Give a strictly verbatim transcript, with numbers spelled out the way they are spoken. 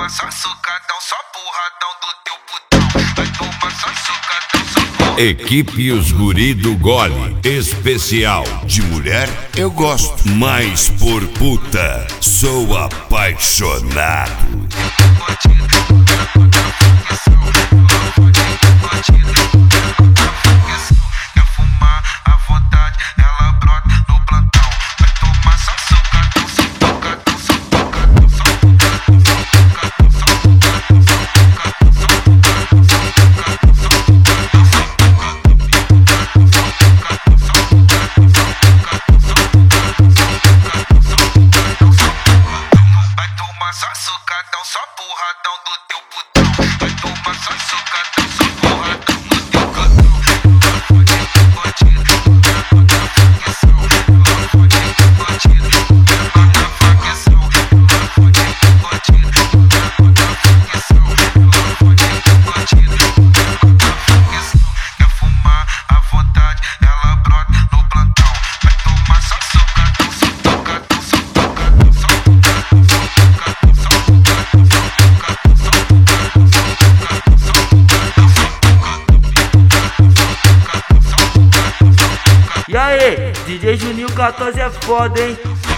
tomar só sucadão, só porradão do teu putão. Vai tomar só sucadão, só porradão. Equipe Os Guri do Gole. Especial. De mulher eu gosto, mas por puta sou apaixonado. Só sucadão, só porradão do teu putão. Vai tomar só sucadão, só porradão do teu cantão. Quer fumar à vontade, ela brota no plantão. Vai tomar só sucadão, só tocadão, só tocadão, só E aí, D J Juninho quatorze é foda, hein?